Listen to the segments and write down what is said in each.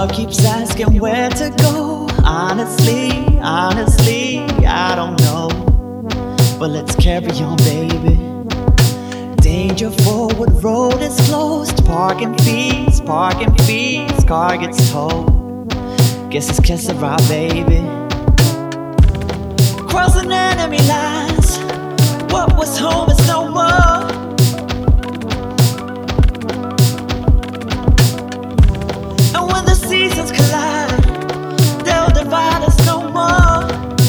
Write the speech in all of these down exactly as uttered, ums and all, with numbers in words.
Love keeps asking where to go. Honestly, honestly, I don't know. But let's carry on, baby. Danger forward, road is closed. Parking fees, parking fees, car gets towed. Guess it's kiss a ride, baby. Crossing enemy lines. What was home is no more. And when the seasons collide, they'll divide us no more.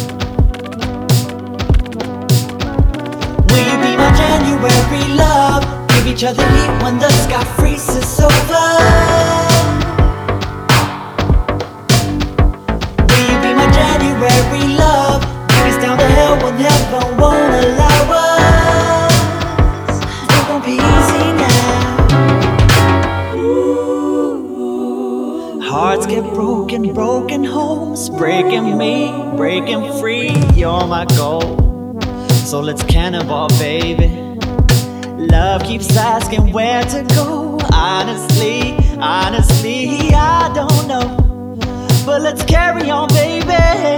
Will you be my January love? Give each other heat when the sky freezes over. Will you be my January love? Take us down the hill when heaven won't allow us. It won't be easy now. Ooh. Hearts get broken, broken homes, breaking me, breaking free. You're my goal. So let's cannonball, baby. Love keeps asking where to go. Honestly, honestly, I don't know. But let's carry on, baby.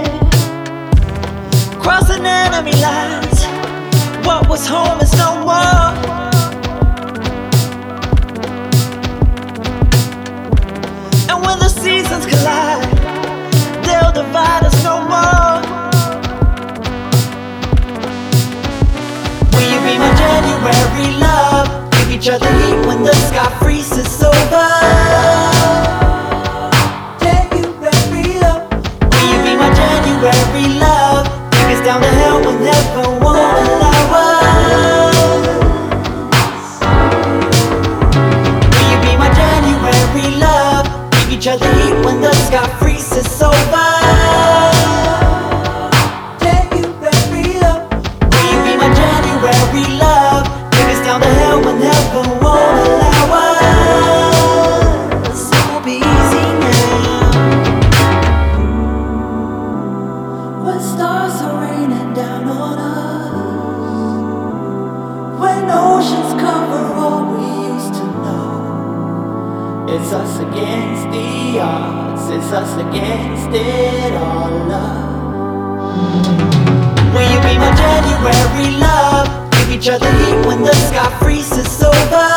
Crossing enemy lines. What was home is no more. And when the seasons collide, they'll divide us no more. Will you be my January love? Give each other heat when the sky freezes over. January love. Will you be my January love? Take us down the hill when heaven won't allow us. Will you be my January love? Give each other heat when the sky freezes over. Down the hill when heaven won't allow us. It won't be easy now. When stars are raining down on us, when oceans cover all we used to know, it's us against the odds, it's us against it all, love. Will you be my January love? Each other heat when the sky freezes over.